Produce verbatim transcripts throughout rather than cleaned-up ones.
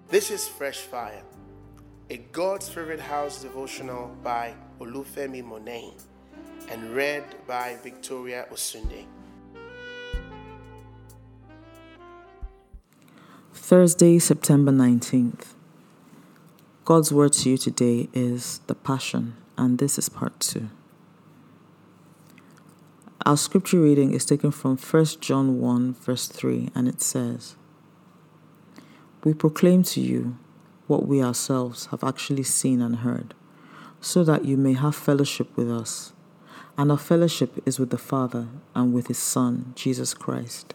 This is Fresh Fire, a God's Favorite House devotional by Olufemi Monain and read by Victoria Osunde. Thursday, September nineteenth. God's word to you today is the Passion, and this is part two. Our scripture reading is taken from First John one, verse three, and it says, "We proclaim to you what we ourselves have actually seen and heard, so that you may have fellowship with us. And our fellowship is with the Father and with His Son, Jesus Christ."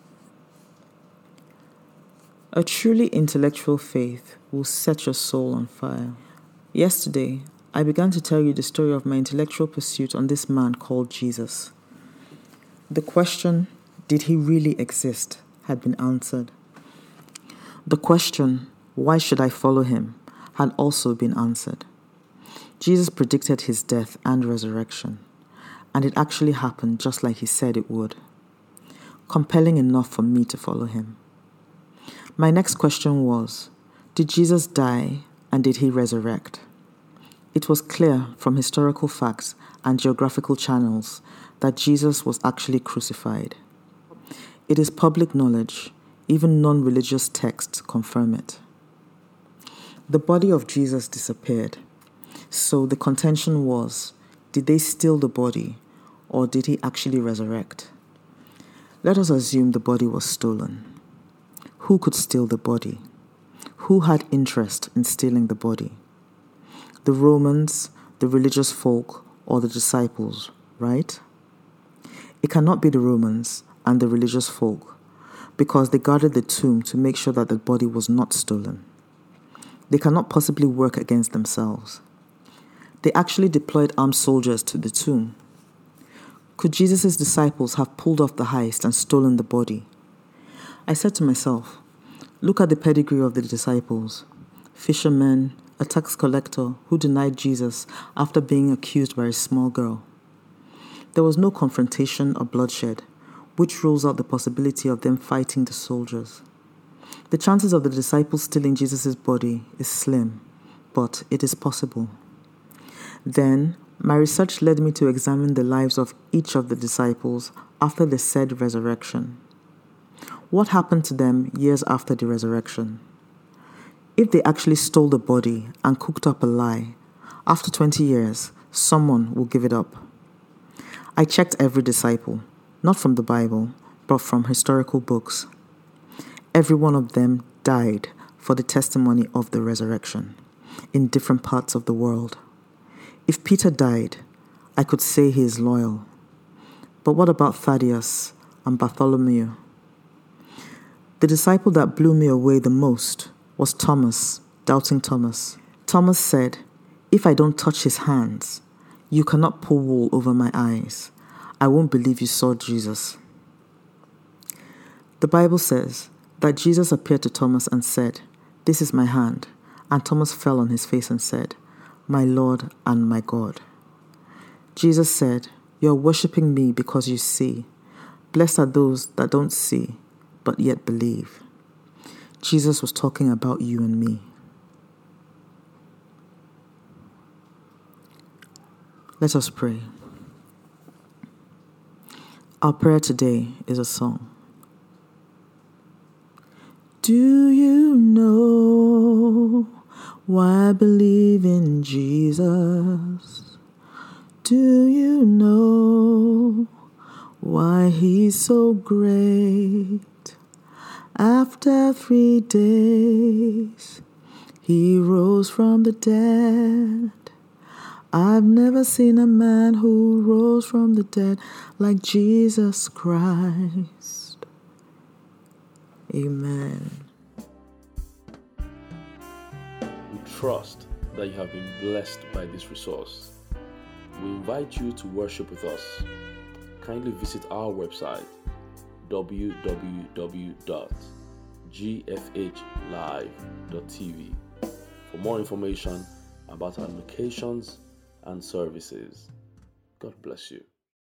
A truly intellectual faith will set your soul on fire. Yesterday, I began to tell you the story of my intellectual pursuit on this man called Jesus. The question, did he really exist, had been answered. The question, why should I follow him, had also been answered. Jesus predicted his death and resurrection, and it actually happened just like he said it would. Compelling enough for me to follow him. My next question was, did Jesus die and did he resurrect? It was clear from historical facts and geographical channels that Jesus was actually crucified. It is public knowledge, even non-religious texts confirm it. The body of Jesus disappeared, so the contention was, did they steal the body or did he actually resurrect? Let us assume the body was stolen. Who could steal the body? Who had interest in stealing the body? The Romans, the religious folk, or the disciples, right? It cannot be the Romans and the religious folk, because they guarded the tomb to make sure that the body was not stolen. They cannot possibly work against themselves. They actually deployed armed soldiers to the tomb. Could Jesus' disciples have pulled off the heist and stolen the body? I said to myself, look at the pedigree of the disciples. Fishermen, a tax collector who denied Jesus after being accused by a small girl. There was no confrontation or bloodshed, which rules out the possibility of them fighting the soldiers. The chances of the disciples stealing Jesus' body is slim, but it is possible. Then, my research led me to examine the lives of each of the disciples after the said resurrection. What happened to them years after the resurrection? If they actually stole the body and cooked up a lie, after twenty years, someone will give it up. I checked every disciple, not from the Bible, but from historical books. Every one of them died for the testimony of the resurrection in different parts of the world. If Peter died, I could say he is loyal. But what about Thaddeus and Bartholomew? The disciple that blew me away the most was Thomas, doubting Thomas. Thomas said, "If I don't touch his hands, you cannot pull wool over my eyes. I won't believe you saw Jesus." The Bible says that Jesus appeared to Thomas and said, "This is my hand." And Thomas fell on his face and said, "My Lord and my God." Jesus said, "You are worshiping me because you see. Blessed are those that don't see, but yet believe." Jesus was talking about you and me. Let us pray. Our prayer today is a song. Do you know why I believe in Jesus? Do you know why He's so great? After three days, He rose from the dead. I've never seen a man who rose from the dead like Jesus Christ. Amen. We trust that you have been blessed by this resource. We invite you to worship with us. Kindly visit our website w w w dot g f h live dot t v for more information about our locations and services. God bless you.